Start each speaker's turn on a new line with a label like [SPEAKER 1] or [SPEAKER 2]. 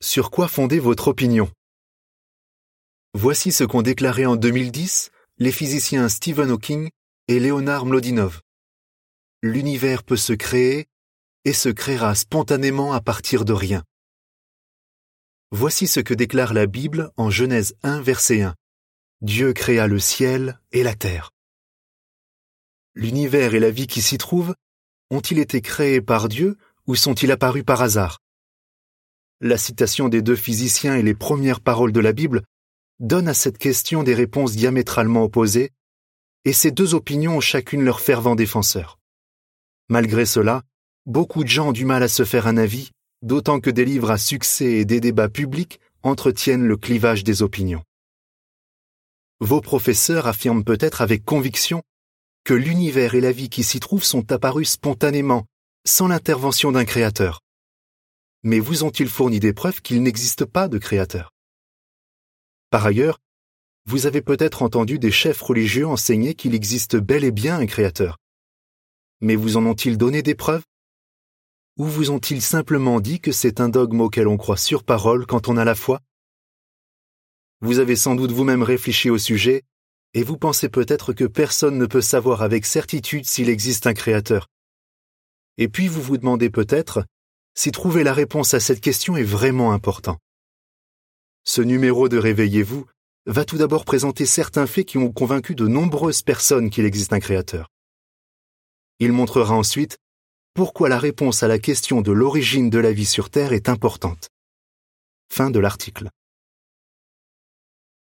[SPEAKER 1] Sur quoi fonder votre opinion? Voici ce qu'ont déclaré en 2010 les physiciens Stephen Hawking et Leonard Mlodinov. L'univers peut se créer et se créera spontanément à partir de rien. Voici ce que déclare la Bible en Genèse 1, verset 1. Dieu créa le ciel et la terre. L'univers et la vie qui s'y trouvent ont-ils été créés par Dieu ou sont-ils apparus par hasard? La citation des deux physiciens et les premières paroles de la Bible donnent à cette question des réponses diamétralement opposées, et ces deux opinions ont chacune leurs fervents défenseurs. Malgré cela, beaucoup de gens ont du mal à se faire un avis, d'autant que des livres à succès et des débats publics entretiennent le clivage des opinions. Vos professeurs affirment peut-être avec conviction que l'univers et la vie qui s'y trouvent sont apparus spontanément, sans l'intervention d'un créateur. Mais vous ont-ils fourni des preuves qu'il n'existe pas de créateur? Par ailleurs, vous avez peut-être entendu des chefs religieux enseigner qu'il existe bel et bien un créateur. Mais vous en ont-ils donné des preuves? Ou vous ont-ils simplement dit que c'est un dogme auquel on croit sur parole quand on a la foi? Vous avez sans doute vous-même réfléchi au sujet, et vous pensez peut-être que personne ne peut savoir avec certitude s'il existe un créateur. Et puis vous vous demandez peut-être si trouver la réponse à cette question est vraiment important. Ce numéro de Réveillez-vous va tout d'abord présenter certains faits qui ont convaincu de nombreuses personnes qu'il existe un créateur. Il montrera ensuite pourquoi la réponse à la question de l'origine de la vie sur Terre est importante. Fin de l'article.